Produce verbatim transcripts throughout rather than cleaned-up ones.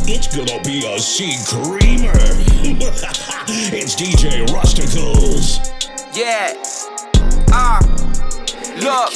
It's gonna be a C-creamer. It's D J Rusticles. Yeah. Uh. Look.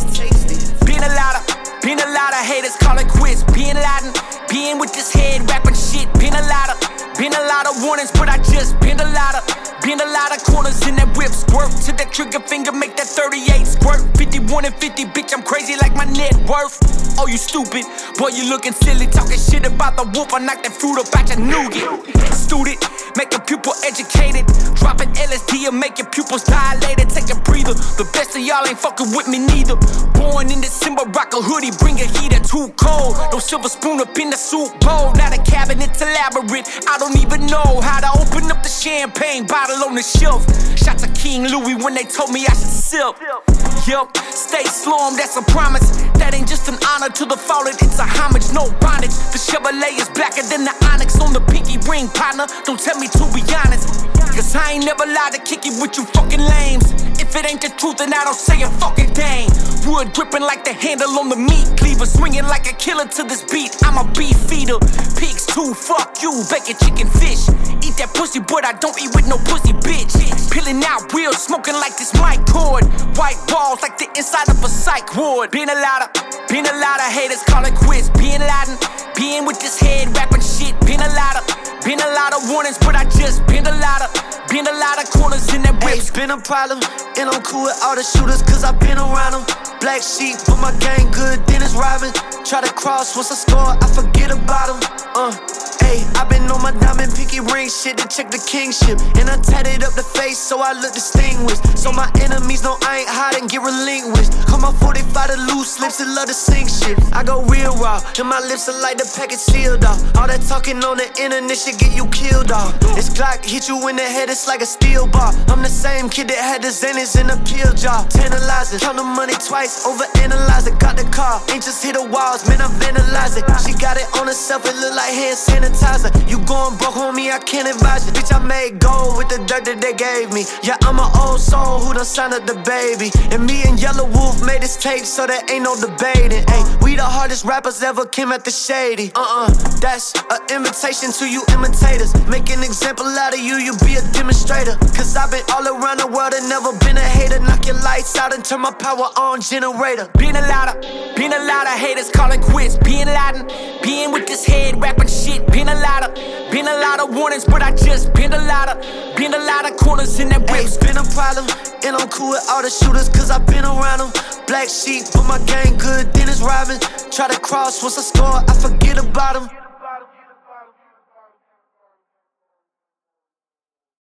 Been a lot of, been a lot of haters calling quits. Being Laden, being with this head rapping shit. Been a lot of, been a lot of warnings, but I just been a lot of, been a lot of corners in that whip. Squirt to that trigger finger, make that thirty-eight squirt. fifty-one and fifty, bitch, I'm crazy like my net worth. Oh, you stupid, boy, you looking silly. Talking shit about the wolf, I knock that fruit up out your nougat. Student, make your pupil educated. Dropping L S D and make your pupils dilated. Take a breather, the best of y'all ain't fucking with me neither. Born in December, rock a hoodie, bring a heater, too cold. No silver spoon up in the soup bowl. Now the cabinet's elaborate, I don't even know how to open up the champagne bottle on the shelf. Shots of King Louis when they told me I should sip. Yup, stay slum, that's a promise. That ain't just an honor to the fallen, it's a homage, no bondage. The Chevrolet is blacker than the onyx on the pinky ring, partner. Don't tell me to be honest, cause I ain't never lied to kick it with you fucking lames. If it ain't the truth, then I don't say a fucking thing. Wood dripping like the handle on the meat cleaver, swinging like a killer to this beat. I'm a beef feeder. Pigs too, fuck you, bacon, chicken, fish. Eat that pussy, but I don't eat with no pussy, bitch. Peeling out wheels, smoking like this mic cord. White walls like the inside of a psych ward. Been a lot of, been a lot of haters calling quits. Being Laden, being with this head rapping shit. Been a lot of, been a lot of warnings, but I just been a lot of, been a lot of corners in that whip. It's been a problem, and I'm cool with all the shooters, cause I been around them. Black sheep, but my gang good, Dennis Robin. Try to cross, once I score, I forget about them. Uh, ayy, I been on my diamond pinky ring shit to check the kingship. And I tatted up the face so I look distinguished. So my enemies know I ain't hot and get relinquished. Call my forty-five to loose lips and love to sing shit. I go real raw, and my lips are like the package sealed off. All that talking on the internet shit get you killed off. This Glock hit you in the head, it's like a steel bar. I'm the same kid that had the Xanax in a pill jar. Tantalizing, count the money twice, overanalyze it. Got the car, ain't just hit the walls, man, I vandalize it. She got it on herself, it look like hand sanitizer. You going broke, homie, I can't advise you. Bitch, I made gold with the dirt that they gave me. Yeah, I'm an old soul who done signed up the baby. And me and Yellow Wolf made this tape, so there ain't no debating. Ay, we the hardest rappers ever came at the shady. Uh-uh, that's an invitation to you imitators. Make an example out of you, you be a demonstrator. Cause I've been all around the world and never been a hater. Knock your lights out and turn my power on generator. Been a lot of, been a lot of haters calling quits. Being Laden, being with this head rapping shit. Been a lot of, been a lot of warnings, but I just been a lot of, been a lot of corners in that whip. Ay, it's been a problem, and I'm cool with all the shooters, cause I been around them. Black sheep, but my gang good, Dennis Robin. Try to cross, once I score, I forget about them.